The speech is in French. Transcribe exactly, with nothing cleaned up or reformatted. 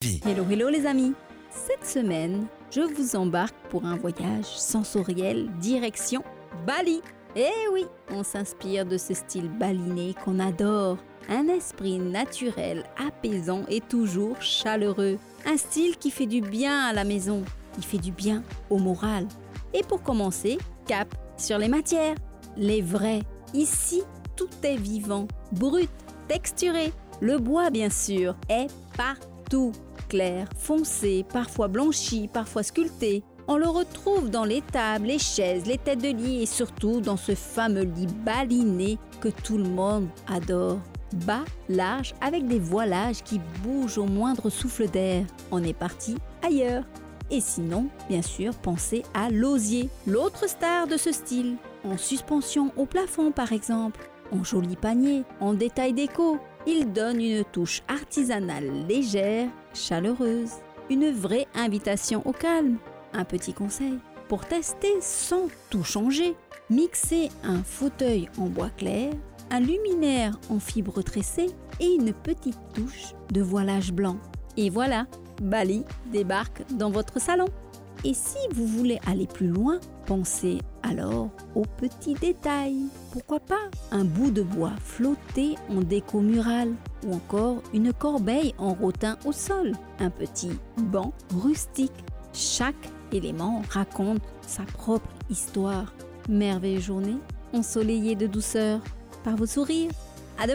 Bali. Hello, hello les amis. Cette semaine, je vous embarque pour un voyage sensoriel direction Bali. Eh oui, on s'inspire de ce style balinais qu'on adore. Un esprit naturel, apaisant et toujours chaleureux. Un style qui fait du bien à la maison, qui fait du bien au moral. Et pour commencer, cap sur les matières, les vraies. Ici, tout est vivant, brut, texturé. Le bois, bien sûr, est partout. Clair, foncé, parfois blanchi, parfois sculpté. On le retrouve dans les tables, les chaises, les têtes de lit et surtout dans ce fameux lit balinais que tout le monde adore. Bas, large, avec des voilages qui bougent au moindre souffle d'air. On est parti ailleurs. Et sinon, bien sûr, pensez à l'osier, l'autre star de ce style. En suspension au plafond par exemple, en joli panier, en détail déco. Il donne une touche artisanale légère, chaleureuse. Une vraie invitation au calme. Un petit conseil, pour tester sans tout changer, mixez un fauteuil en bois clair, un luminaire en fibre tressée et une petite touche de voilage blanc. Et voilà, Bali débarque dans votre salon. Et si vous voulez aller plus loin, pensez alors aux petits détails. Pourquoi pas un bout de bois flotté en déco murale ou encore une corbeille en rotin au sol, un petit banc rustique. Chaque élément raconte sa propre histoire. Merveilleuse journée, ensoleillée de douceur par vos sourires.